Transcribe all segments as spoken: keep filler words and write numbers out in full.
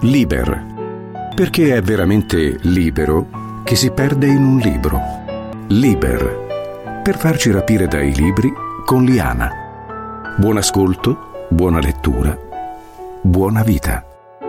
Liber, perché è veramente libero che si perde in un libro. Liber, per farci rapire dai libri con Liana. Buon ascolto, buona lettura, buona vita.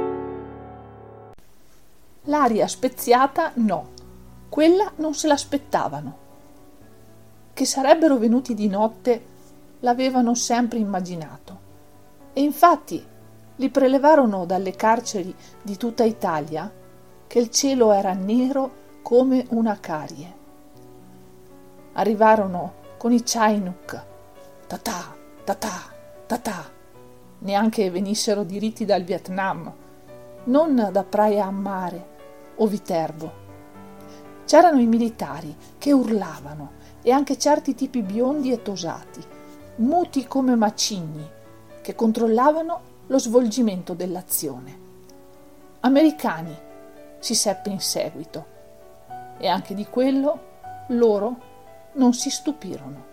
L'aria speziata no, quella non se l'aspettavano. Che sarebbero venuti di notte l'avevano sempre immaginato e infatti li prelevarono dalle carceri di tutta Italia che il cielo era nero come una carie. Arrivarono con i Chinook, ta-ta, ta-ta, ta-ta, neanche venissero diritti dal Vietnam, non da Praia a Mare o Viterbo. C'erano i militari che urlavano e anche certi tipi biondi e tosati, muti come macigni, che controllavano lo svolgimento dell'azione. Americani, si seppe in seguito, e anche di quello loro non si stupirono.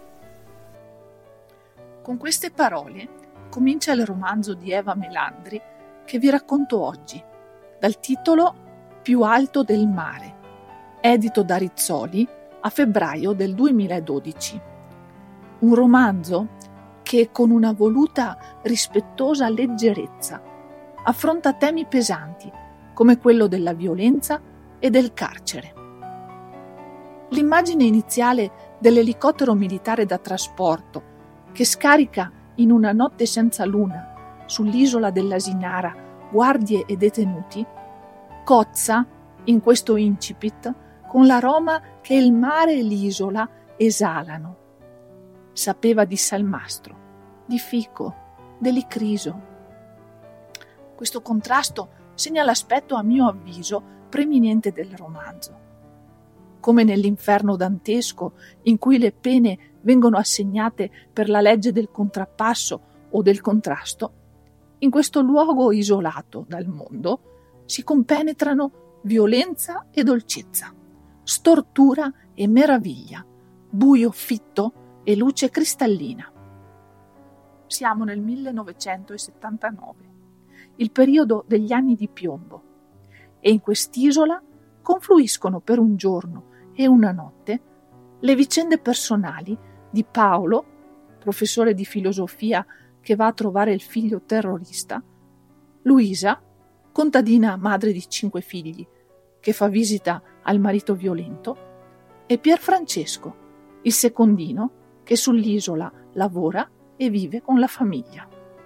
Con queste parole comincia il romanzo di Eva Melandri che vi racconto oggi, dal titolo Più alto del mare, edito da Rizzoli a febbraio del duemiladodici. Un romanzo che con una voluta rispettosa leggerezza affronta temi pesanti come quello della violenza e del carcere. L'immagine iniziale dell'elicottero militare da trasporto che scarica in una notte senza luna sull'isola dell'Asinara guardie e detenuti cozza in questo incipit con l'aroma che il mare e l'isola esalano. Sapeva di salmastro, di fico, dell'icriso. Questo contrasto segna l'aspetto, a mio avviso, preminente del romanzo. Come nell'inferno dantesco, in cui le pene vengono assegnate per la legge del contrappasso o del contrasto, in questo luogo isolato dal mondo si compenetrano violenza e dolcezza, stortura e meraviglia, buio fitto e luce cristallina. Siamo nel millenovecentosettantanove, il periodo degli anni di piombo, e in quest'isola confluiscono per un giorno e una notte le vicende personali di Paolo, professore di filosofia che va a trovare il figlio terrorista, Luisa, contadina madre di cinque figli, che fa visita al marito violento, e Pierfrancesco, il secondino, che sull'isola lavora e vive con la famiglia.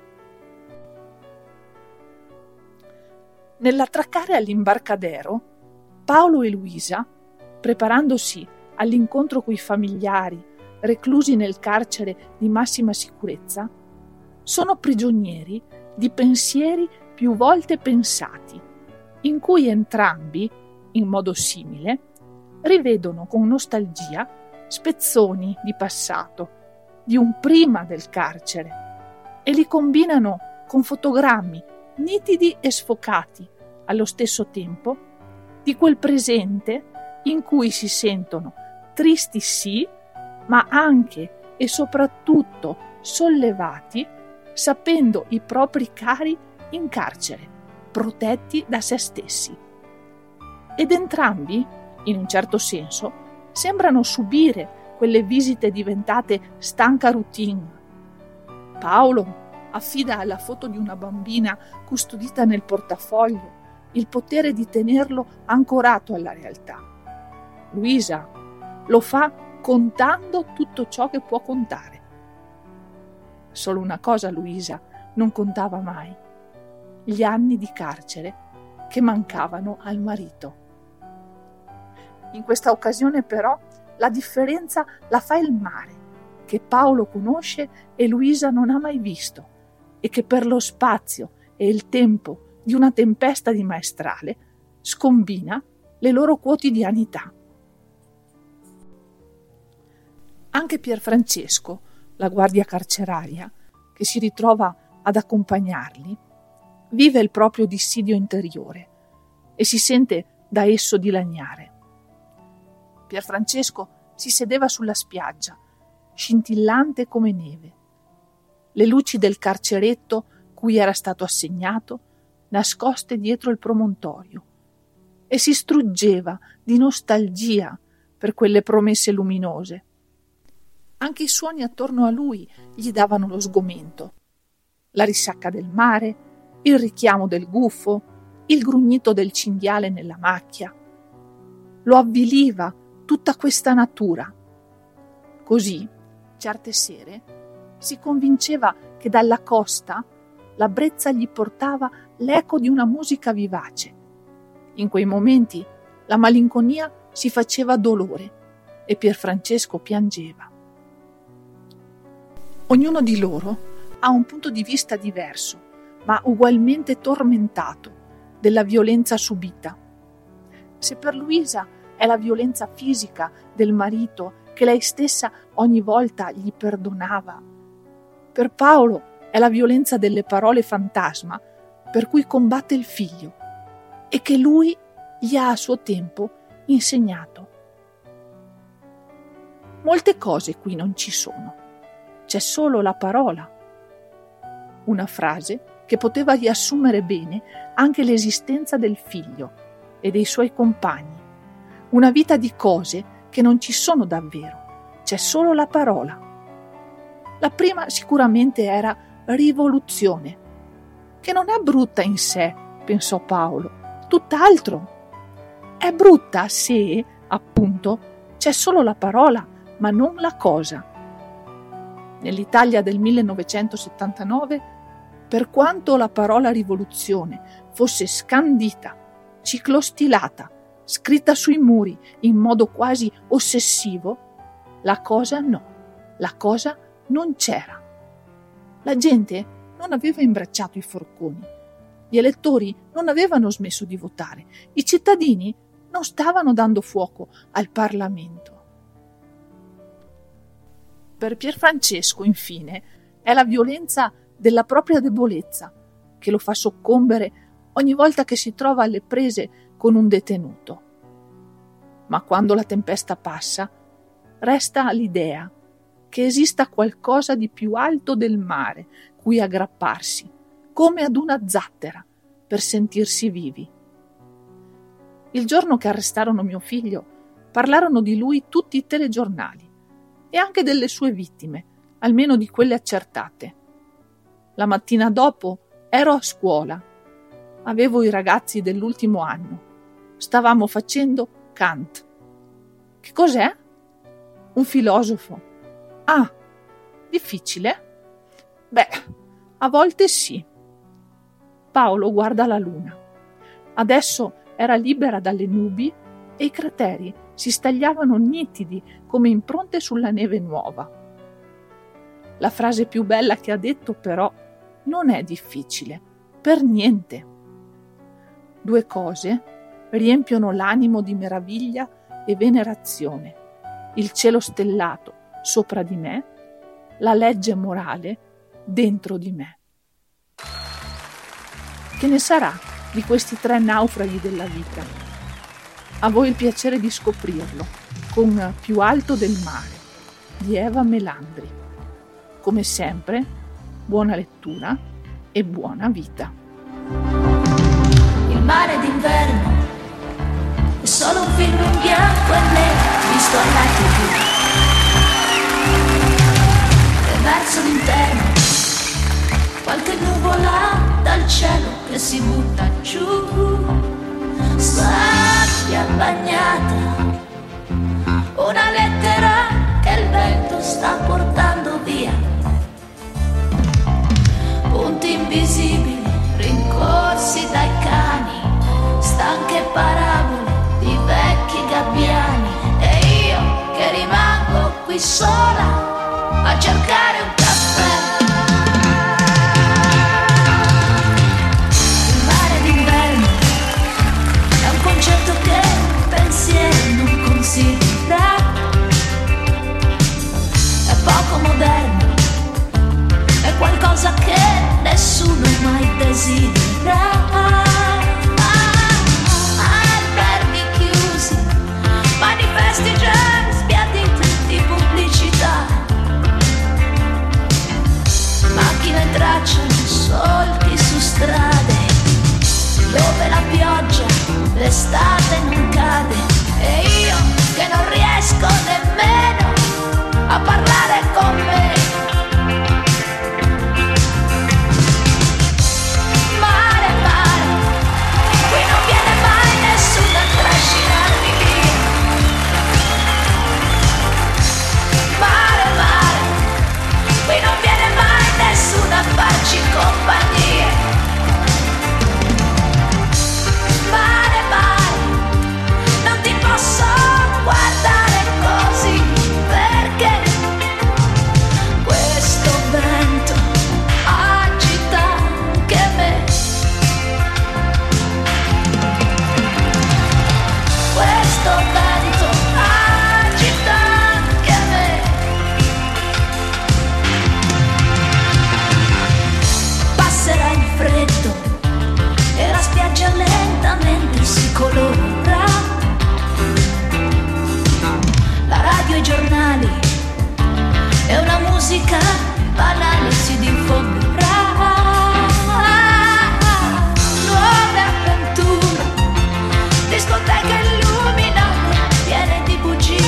Nell'attraccare all'imbarcadero, Paolo e Luisa, preparandosi all'incontro coi familiari reclusi nel carcere di massima sicurezza, sono prigionieri di pensieri più volte pensati, in cui entrambi, in modo simile, rivedono con nostalgia spezzoni di passato, di un prima del carcere, e li combinano con fotogrammi nitidi e sfocati allo stesso tempo di quel presente in cui si sentono tristi sì, ma anche e soprattutto sollevati, sapendo i propri cari in carcere, protetti da se stessi. Ed entrambi, in un certo senso, sembrano subire quelle visite diventate stanca routine. Paolo affida alla foto di una bambina custodita nel portafoglio il potere di tenerlo ancorato alla realtà. Luisa lo fa contando tutto ciò che può contare. Solo una cosa Luisa non contava mai: gli anni di carcere che mancavano al marito. In questa occasione però la differenza la fa il mare, che Paolo conosce e Luisa non ha mai visto, e che per lo spazio e il tempo di una tempesta di maestrale scombina le loro quotidianità. Anche Pierfrancesco, la guardia carceraria, che si ritrova ad accompagnarli, vive il proprio dissidio interiore e si sente da esso dilaniare. Pierfrancesco si sedeva sulla spiaggia, scintillante come neve. Le luci del carceretto cui era stato assegnato nascoste dietro il promontorio, e si struggeva di nostalgia per quelle promesse luminose. Anche i suoni attorno a lui gli davano lo sgomento. La risacca del mare, il richiamo del gufo, il grugnito del cinghiale nella macchia. Lo avviliva tutta questa natura. Così, certe sere, si convinceva che dalla costa la brezza gli portava l'eco di una musica vivace. In quei momenti la malinconia si faceva dolore e Pierfrancesco piangeva. Ognuno di loro ha un punto di vista diverso, ma ugualmente tormentato, della violenza subita. Se per Luisa è la violenza fisica del marito che lei stessa ogni volta gli perdonava, per Paolo è la violenza delle parole fantasma per cui combatte il figlio e che lui gli ha a suo tempo insegnato. Molte cose qui non ci sono, c'è solo la parola. Una frase che poteva riassumere bene anche l'esistenza del figlio e dei suoi compagni. Una vita di cose che non ci sono davvero, c'è solo la parola. La prima sicuramente era rivoluzione, che non è brutta in sé, pensò Paolo, tutt'altro. È brutta se, appunto, c'è solo la parola, ma non la cosa. Nell'Italia del millenovecentosettantanove, per quanto la parola rivoluzione fosse scandita, ciclostilata, scritta sui muri in modo quasi ossessivo, la cosa no, la cosa non c'era. La gente non aveva imbracciato i forconi, gli elettori non avevano smesso di votare, i cittadini non stavano dando fuoco al Parlamento. Per Pierfrancesco, infine, è la violenza della propria debolezza che lo fa soccombere ogni volta che si trova alle prese con un detenuto. Ma quando la tempesta passa, resta l'idea che esista qualcosa di più alto del mare cui aggrapparsi, come ad una zattera, per sentirsi vivi. Il giorno che arrestarono mio figlio, parlarono di lui tutti i telegiornali e anche delle sue vittime, almeno di quelle accertate. La mattina dopo ero a scuola. Avevo i ragazzi dell'ultimo anno. Stavamo facendo Kant. Che cos'è? Un filosofo. Ah, difficile? Beh, a volte sì. Paolo guarda la luna. Adesso era libera dalle nubi e i crateri si stagliavano nitidi come impronte sulla neve nuova. La frase più bella che ha detto, però, non è difficile, per niente. Due cose riempiono l'animo di meraviglia e venerazione: il cielo stellato sopra di me, la legge morale dentro di me. Che ne sarà di questi tre naufraghi della vita? A voi il piacere di scoprirlo con Più alto del mare di Eva Melandri. Come sempre, buona lettura e buona vita. Il mare d'inverno è solo un film in bianco e nero visto alla tivù. E verso l'interno qualche nuvola dal cielo che si butta giù. Sabbia bagnata, una lettera che il vento sta portando via. Punti invisibili rincorsi dai cani, stanche parabole di vecchi gabbiani. E io che rimango qui sola a cercare un caffè. Il mare d'inverno è un concetto che un pensiero non considera. È poco moderno, è qualcosa che nessuno mai desidera. Alberghi chiusi, manifesti già sbiaditi di pubblicità, macchine tracciano solchi su strade musica banale si diffonderà. Nuove avventure, discoteche illuminate, piene di bugie,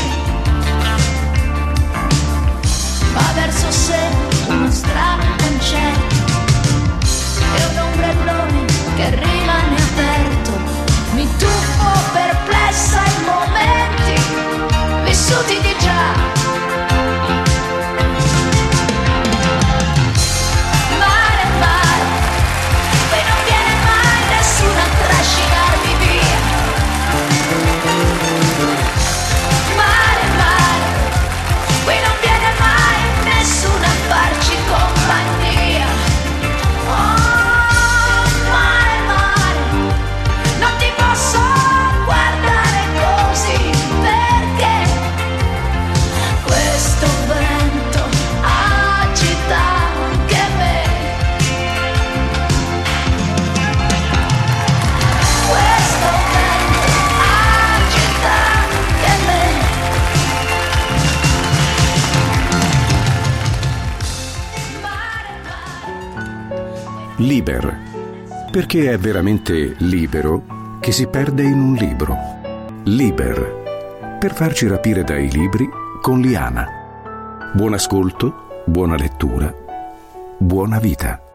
va verso sé uno strano concerto e un ombrellone che rimane aperto. Mi tuffo perplessa in momenti vissuti di già. Liber, perché è veramente libero che si perde in un libro. Liber, per farci rapire dai libri con Liana. Buon ascolto, buona lettura, buona vita.